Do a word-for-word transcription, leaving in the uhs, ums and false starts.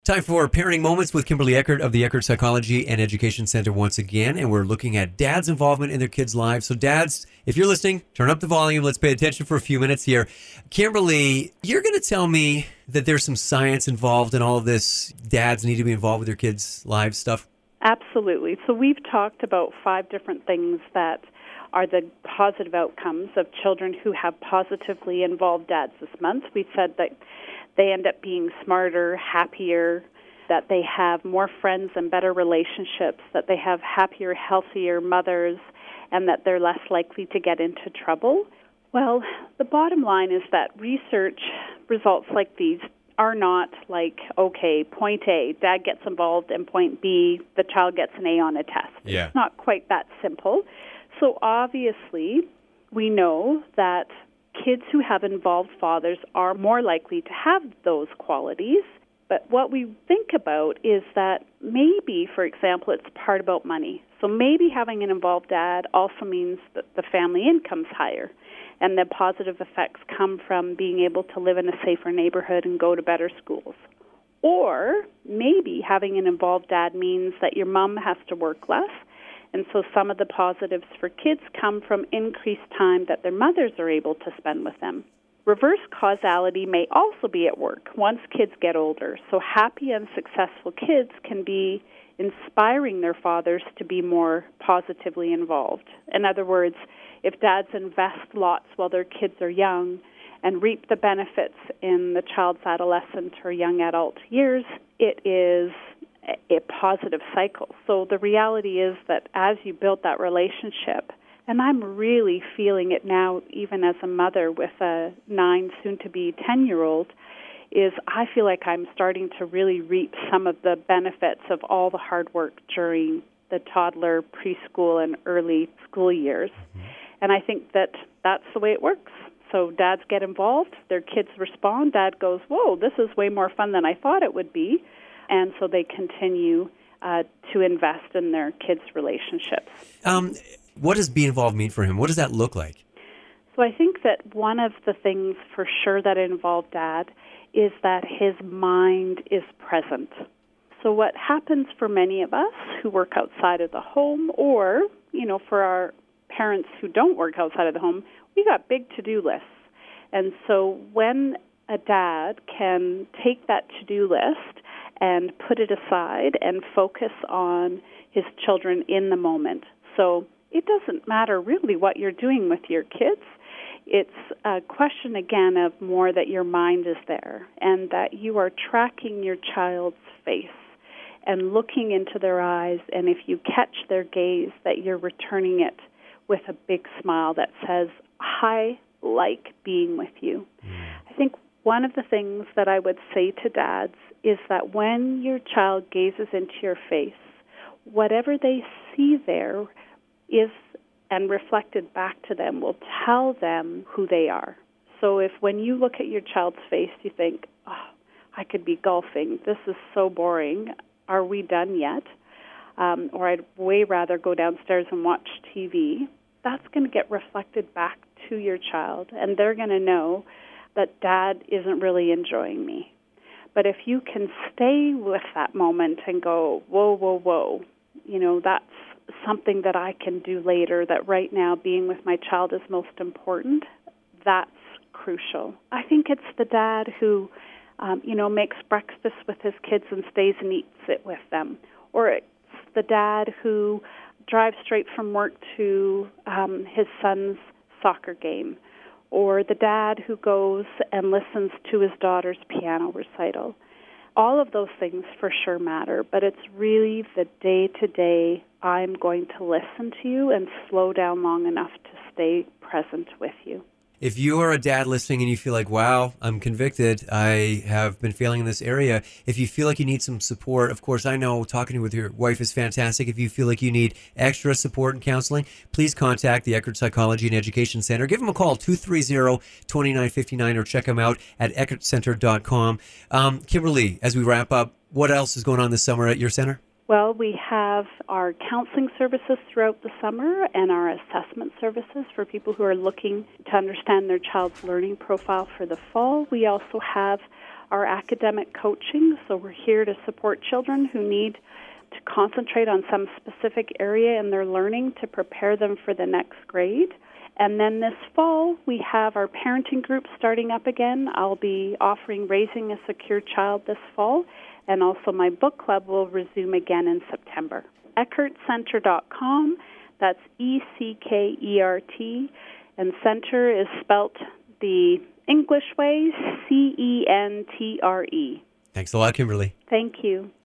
Time for Parenting Moments with Kimberly Eckert of the Eckert Psychology and Education Center once again, and we're looking at dads' involvement in their kids' lives. So dads, if you're listening, turn up the volume. Let's pay attention for a few minutes here. Kimberly, you're going to tell me that there's some science involved in all of this. Dads need to be involved with their kids' lives stuff. Absolutely. So we've talked about five different things that are the positive outcomes of children who have positively involved dads this month. We said that they end up being smarter, happier, that they have more friends and better relationships, that they have happier, healthier mothers, and that they're less likely to get into trouble. Well, the bottom line is that research results like these are not like, okay, point A, dad gets involved, and point B, the child gets an A on a test. Yeah. It's not quite that simple. So obviously, we know that kids who have involved fathers are more likely to have those qualities. But what we think about is that maybe, for example, it's part about money. So maybe having an involved dad also means that the family income's higher, and the positive effects come from being able to live in a safer neighborhood and go to better schools. Or maybe having an involved dad means that your mom has to work less, and so some of the positives for kids come from increased time that their mothers are able to spend with them. Reverse causality may also be at work once kids get older. So happy and successful kids can be inspiring their fathers to be more positively involved. In other words, if dads invest lots while their kids are young and reap the benefits in the child's adolescent or young adult years, it is a positive cycle. So the reality is that as you build that relationship, and I'm really feeling it now even as a mother with a nine, soon-to-be ten-year-old, is I feel like I'm starting to really reap some of the benefits of all the hard work during the toddler, preschool, and early school years. Mm-hmm. And I think that that's the way it works. So dads get involved, their kids respond, dad goes, whoa, this is way more fun than I thought it would be. And so they continue uh, to invest in their kids' relationships. Um, what does be involved mean for him? What does that look like? So I think that one of the things for sure that involved dad is that his mind is present. So what happens for many of us who work outside of the home, or, you know, for our parents who don't work outside of the home, we got big to-do lists. And so when a dad can take that to-do list and put it aside and focus on his children in the moment. So it doesn't matter really what you're doing with your kids. It's a question, again, of more that your mind is there and that you are tracking your child's face and looking into their eyes, and if you catch their gaze, that you're returning it with a big smile that says, I like being with you. Mm. I think one of the things that I would say to dads is that when your child gazes into your face, whatever they see there is, and reflected back to them, will tell them who they are. So if when you look at your child's face, you think, oh, I could be golfing, this is so boring, are we done yet? Um, or I'd way rather go downstairs and watch T V, that's going to get reflected back to your child, and they're going to know that dad isn't really enjoying me. But if you can stay with that moment and go, whoa, whoa, whoa, you know, that's something that I can do later, that right now being with my child is most important, that's crucial. I think it's the dad who, um, you know, makes breakfast with his kids and stays and eats it with them. Or it's the dad who drives straight from work to um, his son's soccer game. Or the dad who goes and listens to his daughter's piano recital. All of those things for sure matter, but it's really the day-to-day, I'm going to listen to you and slow down long enough to stay present with you. If you are a dad listening and you feel like, wow, I'm convicted, I have been failing in this area, if you feel like you need some support, of course, I know talking with your wife is fantastic. If you feel like you need extra support and counseling, please contact the Eckert Psychology and Education Center. Give them a call, two three zero, two nine five nine, or check them out at eckert center dot com. Um, Kimberly, as we wrap up, what else is going on this summer at your center? Well, we have our counseling services throughout the summer and our assessment services for people who are looking to understand their child's learning profile for the fall. We also have our academic coaching. So we're here to support children who need to concentrate on some specific area in their learning to prepare them for the next grade. And then this fall, we have our parenting group starting up again. I'll be offering Raising a Secure Child this fall, and also my book club will resume again in September. Eckert Center dot com, that's E C K E R T, and Center is spelt the English way, C E N T R E. Thanks a lot, Kimberly. Thank you.